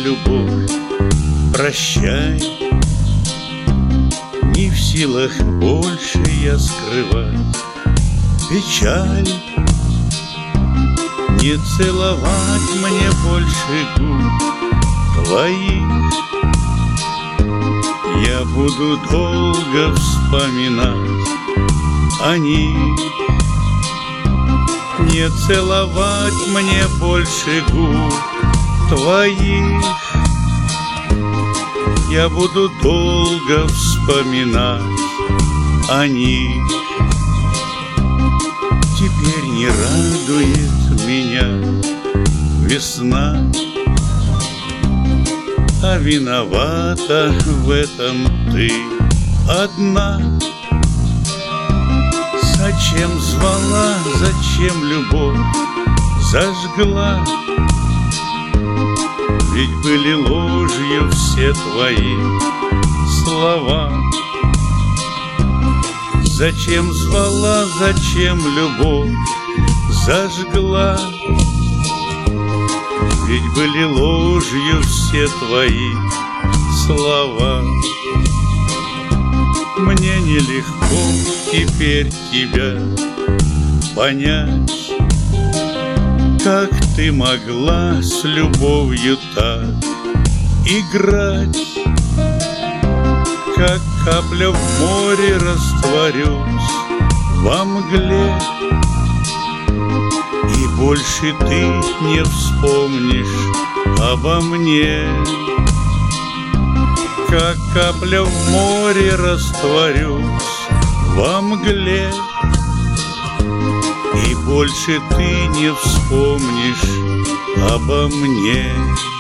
любовь, прощай. Не в силах больше я скрывать печаль. Не целовать мне больше губ твоих. Я буду долго вспоминать о них. Не целовать мне больше губ твоих. Я буду долго вспоминать о них. Теперь не радует меня весна, а виновата в этом ты одна. Зачем звала, зачем любовь зажгла? Ведь были ложью все твои слова. Зачем звала, зачем любовь зажгла? Ведь были ложью все твои слова. Мне нелегко теперь тебя понять. Как ты могла с любовью так играть? Как капля в море растворюсь во мгле, и больше ты не вспомнишь обо мне. Как капля в море растворюсь во мгле, и больше ты не вспомнишь обо мне.